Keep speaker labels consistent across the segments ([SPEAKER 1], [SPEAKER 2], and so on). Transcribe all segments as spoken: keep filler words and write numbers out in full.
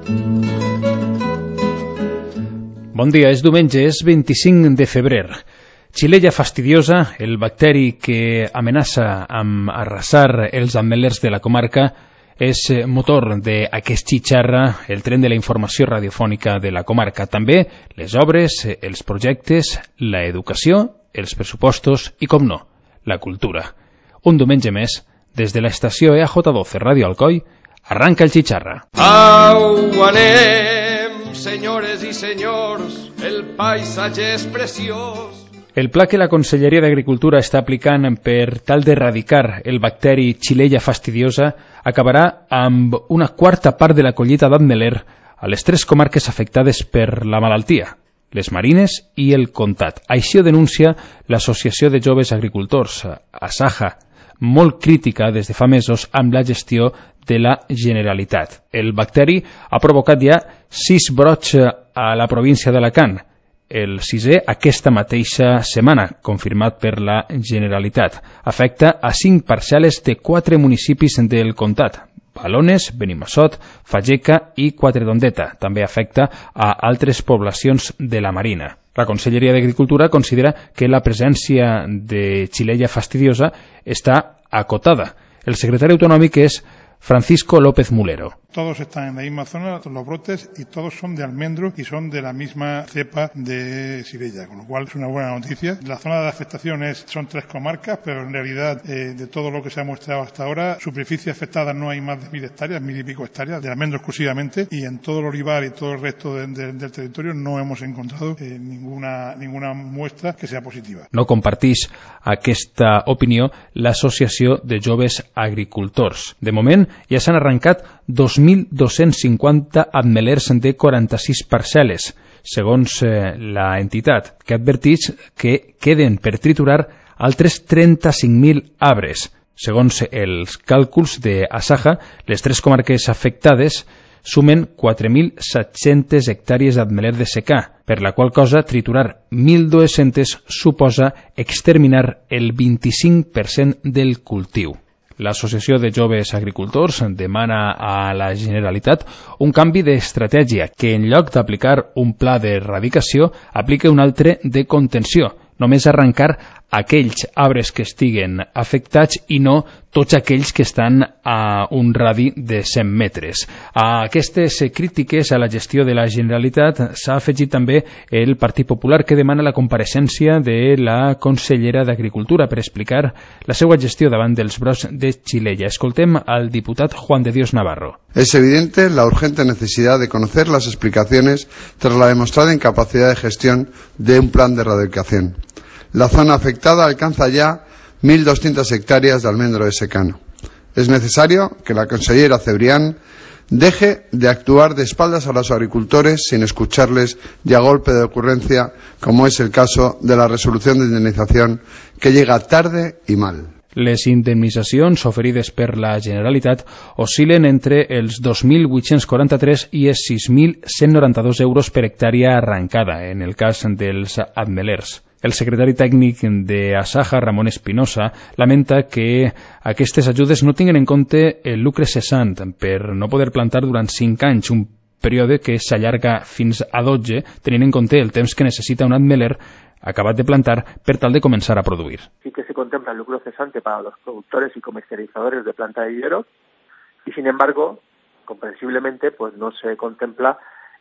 [SPEAKER 1] Bon dia, és diumenge, és vint-i-cinc de febrer. Xylella fastidiosa, el bacteri que amenaça amb arrasar els ametllers de la comarca, és motor d'aquest xitxarra, el tren de la informació radiofònica de la comarca. També les obres, els projectes, la educació, els pressupostos i, com no, la cultura. Un diumenge més, des de l'estació E A J dotze Ràdio Alcoi, arranca el xitxarra.
[SPEAKER 2] Au anem, senyores i senyors, el paisatge és preciós.
[SPEAKER 1] El pla que la Conselleria d'Agricultura està aplicant per tal d'erradicar el bacteri Xylella fastidiosa acabarà amb una quarta part de la collita d'ametller a les tres comarques afectades per la malaltia, les Marines i el Comtat. Així ho denuncia l'Associació de Joves Agricultors, ASAJA, molt crítica des de fa mesos amb la gestió de la Generalitat. El bacteri ha provocat ja sis brots a la província d'Alacant, el sisè aquesta mateixa setmana, confirmat per la Generalitat. Afecta a cinc parcel·les de quatre municipis del Comtat, Balones, Benimassot, Fageca i Quatredondeta. També afecta a altres poblacions de la Marina. La Conselleria d'Agricultura considera que la presència de Xylella fastidiosa està acotada. El secretari autonòmic és Francisco López Mulero.
[SPEAKER 3] Todos están en la misma zona, los brotes, y todos son de almendro y son de la misma cepa de Xylella, con lo cual es una buena noticia. La zona de afectación es, son tres comarcas, pero en realidad eh, de todo lo que se ha mostrado hasta ahora, superficie afectada no hay más de mil hectáreas, mil y pico hectáreas, de almendro exclusivamente, y en todo el olivar y todo el resto de, de, del territorio no hemos encontrado eh, ninguna, ninguna muestra que sea positiva.
[SPEAKER 1] No compartís aquesta opinió l'Associació de Joves Agricultors. De moment ja s'han arrencat dos mil dos-cents cinquanta ametllers de quaranta-sis parcel·les, segons eh, la entitat, que adverteix que queden per triturar altres trenta-cinc mil arbres. Segons els càlculs de ASAJA, les tres comarques afectades sumen quatre mil set-centes hectàrees d'ametller de secà, per la qual cosa triturar mil dos-cents suposa exterminar el vint-i-cinc per cent del cultiu. L'Associació de Joves Agricultors demana a la Generalitat un canvi d'estratègia, que en lloc d'aplicar un pla d'erradicació, aplique un altre de contenció, només arrencar aquells arbres que estiguen afectats i no tots aquells que estan a un radi de cent metres. A aquestes crítiques a la gestió de la Generalitat s'ha afegit també el Partit Popular, que demana la compareixença de la consellera d'Agricultura per explicar la seva gestió davant dels brots de Xylella. Escoltem al diputat Juan de Dios Navarro.
[SPEAKER 4] Es evidente la urgente necesidad de conocer las explicaciones tras la demostrada incapacidad de gestión de un plan de erradicación. La zona afectada alcanza ya mil doscientas hectáreas de almendro de secano. Es necesario que la consellera Cebrián deje de actuar de espaldas a los agricultores sin escucharles y a golpe de ocurrencia, como es el caso de la resolución de indemnización, que llega tarde i mal.
[SPEAKER 1] Les indemnitzacions oferides per la Generalitat oscil·len entre els dos mil vuit-cents quaranta-tres i els sis mil cent noranta-dos euros per hectàrea arrancada, en el cas dels ametllers. El secretari tècnic de ASAJA, Ramon Espinosa, lamenta que aquestes ajudes no tinguin en compte el lucre cessant per no poder plantar durant cinc anys, un període que s'allarga fins a dotze, tenint en compte el temps que necessita un ametller acabat de plantar per tal de comenzar a producir.
[SPEAKER 5] Sí que se contempla el lucro cesante para los productores y comercializadores de planta de viveros y, sin embargo, comprensiblemente, pues no se contempla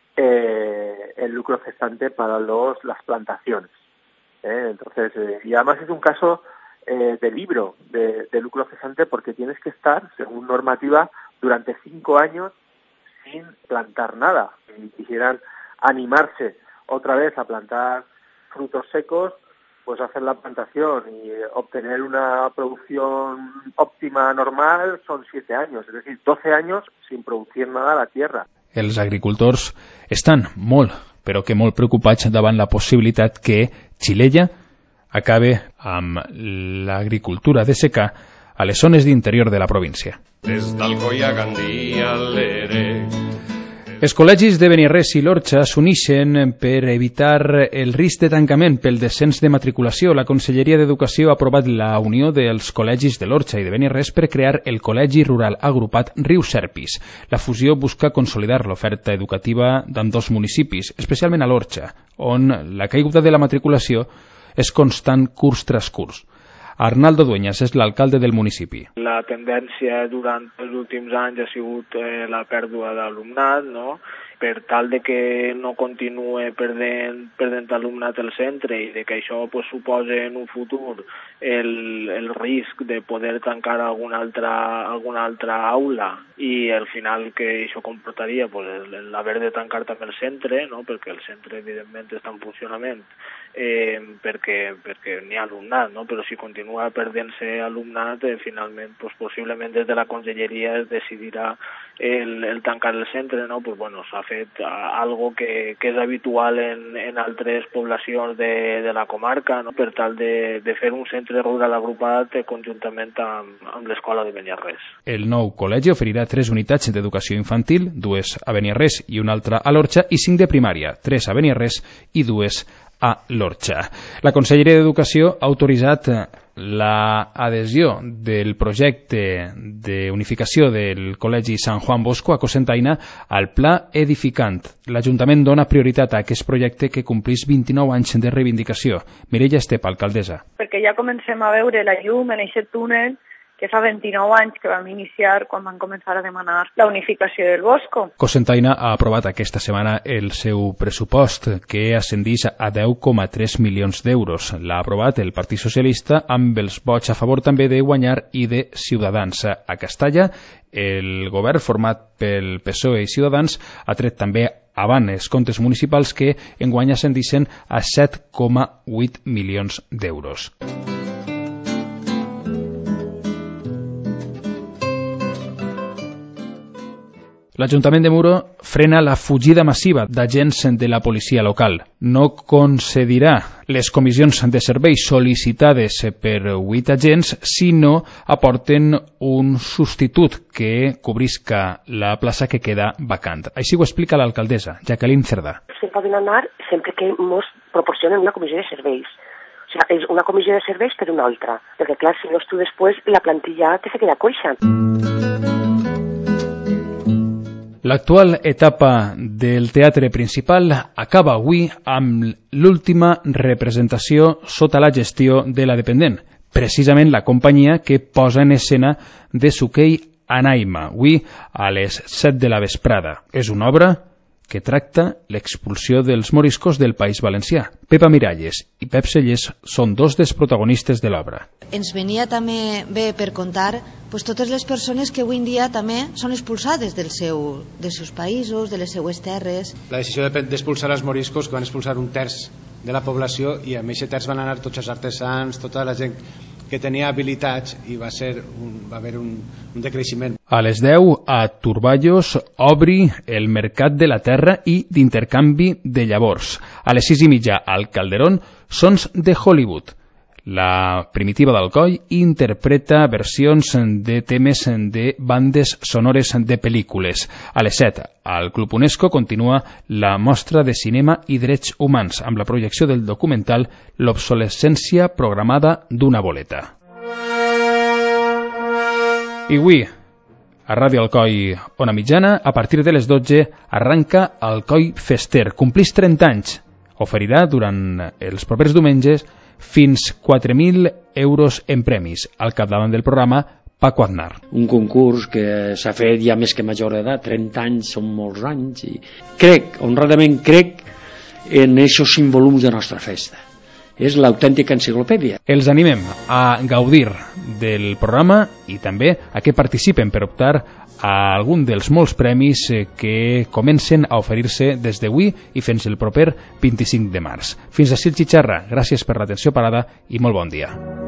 [SPEAKER 5] eh, el lucro cesante para los, las plantaciones. ¿eh? Entonces, eh, y además es un caso eh, de libro de, de lucro cesante porque tienes que estar, según normativa, durante cinco años sin plantar nada. Si quisieran animarse otra vez a plantar frutos secos, pues hacer la plantación y obtener una producción óptima normal son siete años, es decir, doce años sin producir nada a la tierra.
[SPEAKER 1] Els agricultors estan molt, però que molt preocupats davant la possibilitat que Xylella acabe amb l'agricultura de secà a les zones d'interior de la província.
[SPEAKER 2] Des d'Alcoi a Gandia, l'Ere.
[SPEAKER 1] Els col·legis de Beniarrés i l'Orxa s'uneixen per evitar el risc de tancament pel descens de matriculació. La Conselleria d'Educació ha aprovat la unió dels col·legis de l'Orxa i de Beniarrés per crear el Col·legi Rural Agrupat Riu Serpis. La fusió busca consolidar l'oferta educativa d'ambdós municipis, especialment a l'Orxa, on la caiguda de la matriculació és constant curs tras curs. Arnaldo Dueñas és l'alcalde del municipi.
[SPEAKER 6] La tendència durant els últims anys ha sigut eh, la pèrdua d'alumnat, no? Per tal de que no continue perdent, perdent alumnat al centre i de que això pues, suposa en un futur el, el risc de poder tancar alguna altra, alguna altra aula i al final que això comportaria pues, l'haver de tancar també el centre, no? Perquè el centre evidentment està en funcionament eh, perquè, perquè n'hi ha alumnat, no? Però si continua perdent-se alumnat, eh, finalment pues, possiblement des de la conselleria es decidirà el, el tancar el centre, no? Pues, bueno, s'ha fet algo que, que és habitual en, en altres poblacions de, de la comarca, no? Per tal de, de fer un centre rural agrupat conjuntament amb, amb l'escola de Beniarrés.
[SPEAKER 1] El nou col·legi oferirà tres unitats d'educació infantil, dues a Beniarrés i una altra a l'Orxa, i cinc de primària, tres a Beniarrés i dues a l'Orxa. La Conselleria d'Educació ha autoritzat l'adhesió del projecte d'unificació del Col·legi Sant Juan Bosco a Cocentaina al Pla Edificant. L'Ajuntament dona prioritat a aquest projecte que complís vint-i-nou anys de reivindicació. Mireia Estepa, alcaldessa.
[SPEAKER 7] Perquè ja comencem a veure la llum en aquest túnel que fa vint-i-nou anys que vam iniciar quan van començar a demanar la unificació del Bosco.
[SPEAKER 1] Cocentaina ha aprovat aquesta setmana el seu pressupost, que ascendeix a deu coma tres milions d'euros. L'ha aprovat el Partit Socialista amb els vots a favor també de Guanyar i de Ciutadans. A Castalla, el govern format pel P S O E i Ciutadans ha tret també avant els comptes municipals que enguany ascendeixen a set coma vuit milions d'euros. L'Ajuntament de Muro frena la fugida massiva d'agents de la policia local. No concedirà les comissions de servei sol·licitades per vuit agents si no aporten un substitut que cobrisca la plaça que queda vacant. Així ho explica l'alcaldessa, Jacqueline Cerdà.
[SPEAKER 8] Se poden anar sempre que ens proporcionen una comissió de serveis. O sigui, és una comissió de serveis per una altra. Perquè, clar, si no tu després, la plantilla te se queda coixa.
[SPEAKER 1] L'actual etapa del teatre principal acaba avui amb l'última representació sota la gestió de la dependent, precisament la companyia que posa en escena de Suquei Anaima, avui a les set de la vesprada. És una obra que tracta l'expulsió dels moriscos del País Valencià. Pepa Miralles i Pep Sellers són dos dels protagonistes de l'obra.
[SPEAKER 9] Ens venia també bé per contar pues, totes les persones que avui en dia també són expulsades del seu, dels seus països, de les seues terres.
[SPEAKER 10] La decisió d'expulsar els moriscos, que van expulsar un terç de la població, i amb aquest terç van anar tots els artesans, tota la gent que tenia habilitats, i va ser un, va haver un, un decreixement.
[SPEAKER 1] A les deu, a Turballos, obri el Mercat de la Terra i d'intercanvi de llavors. A les sis i mitja, al Calderón, Sons de Hollywood. La Primitiva d'Alcoi interpreta versions de temes de bandes sonores de pel·lícules. A les set, al Club UNESCO continua la mostra de cinema i drets humans amb la projecció del documental L'obsolescència programada d'una boleta. I avui, a Ràdio Alcoi Ona Mitjana, a partir de les dotze, arranca Alcoi Fester. Complís trenta anys. Oferirà durant els propers diumenges fins quatre mil euros en premis. Al capdavant del programa, Paco Aznar.
[SPEAKER 11] Un concurs que s'ha fet ja més que major d'edat, trenta anys són molts anys, i crec, honradament crec, en aquests cinc volums de nostra festa. És l'autèntica enciclopèdia.
[SPEAKER 1] Els animem a gaudir del programa i també a que participen per optar a algun dels molts premis que comencen a oferir-se des d'avui i fins el proper vint-i-cinc de març. Fins ací el xitxarra. Gràcies per l'atenció parada i molt bon dia.